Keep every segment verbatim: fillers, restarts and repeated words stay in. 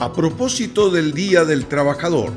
A propósito del Día del Trabajador.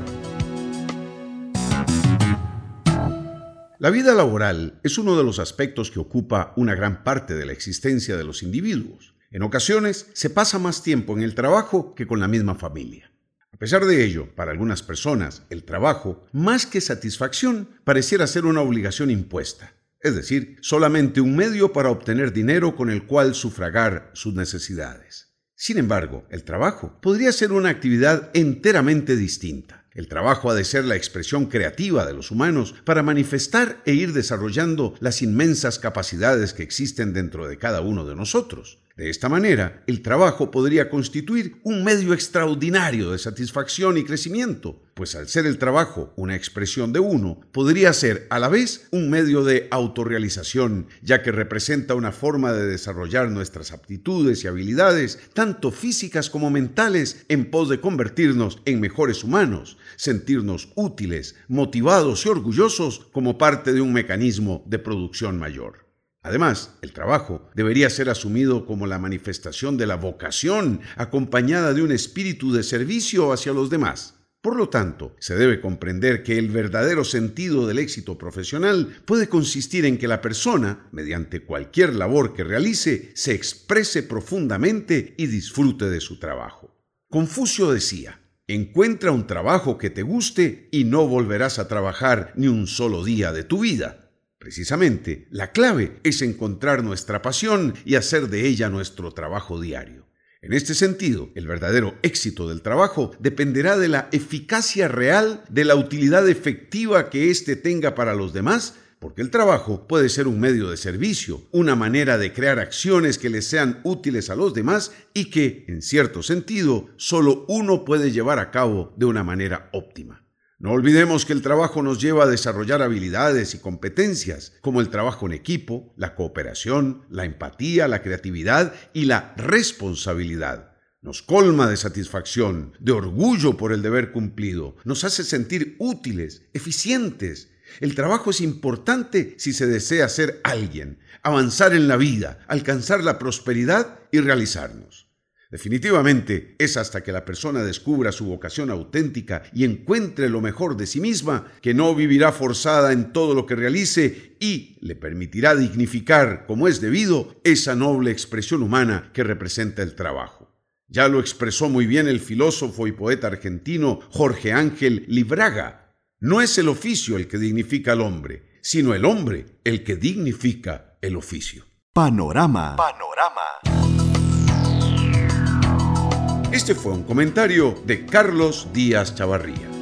La vida laboral es uno de los aspectos que ocupa una gran parte de la existencia de los individuos. En ocasiones se pasa más tiempo en el trabajo que con la misma familia. A pesar de ello, para algunas personas, el trabajo, más que satisfacción, pareciera ser una obligación impuesta. Es decir, solamente un medio para obtener dinero con el cual sufragar sus necesidades. Sin embargo, el trabajo podría ser una actividad enteramente distinta. El trabajo ha de ser la expresión creativa de los humanos para manifestar e ir desarrollando las inmensas capacidades que existen dentro de cada uno de nosotros. De esta manera, el trabajo podría constituir un medio extraordinario de satisfacción y crecimiento, pues al ser el trabajo una expresión de uno, podría ser a la vez un medio de autorrealización, ya que representa una forma de desarrollar nuestras aptitudes y habilidades, tanto físicas como mentales, en pos de convertirnos en mejores humanos, sentirnos útiles, motivados y orgullosos como parte de un mecanismo de producción mayor. Además, el trabajo debería ser asumido como la manifestación de la vocación, acompañada de un espíritu de servicio hacia los demás. Por lo tanto, se debe comprender que el verdadero sentido del éxito profesional puede consistir en que la persona, mediante cualquier labor que realice, se exprese profundamente y disfrute de su trabajo. Confucio decía: encuentra un trabajo que te guste y no volverás a trabajar ni un solo día de tu vida. Precisamente, la clave es encontrar nuestra pasión y hacer de ella nuestro trabajo diario. En este sentido, el verdadero éxito del trabajo dependerá de la eficacia real, de la utilidad efectiva que éste tenga para los demás, porque el trabajo puede ser un medio de servicio, una manera de crear acciones que les sean útiles a los demás y que, en cierto sentido, solo uno puede llevar a cabo de una manera óptima. No olvidemos que el trabajo nos lleva a desarrollar habilidades y competencias, como el trabajo en equipo, la cooperación, la empatía, la creatividad y la responsabilidad. Nos colma de satisfacción, de orgullo por el deber cumplido, nos hace sentir útiles, eficientes. El trabajo es importante si se desea ser alguien, avanzar en la vida, alcanzar la prosperidad y realizarnos. Definitivamente, es hasta que la persona descubra su vocación auténtica y encuentre lo mejor de sí misma que no vivirá forzada en todo lo que realice y le permitirá dignificar, como es debido, esa noble expresión humana que representa el trabajo. Ya lo expresó muy bien el filósofo y poeta argentino Jorge Ángel Libraga: no es el oficio el que dignifica al hombre, sino el hombre el que dignifica el oficio. Panorama. Panorama. Este fue un comentario de Carlos Díaz Chavarría.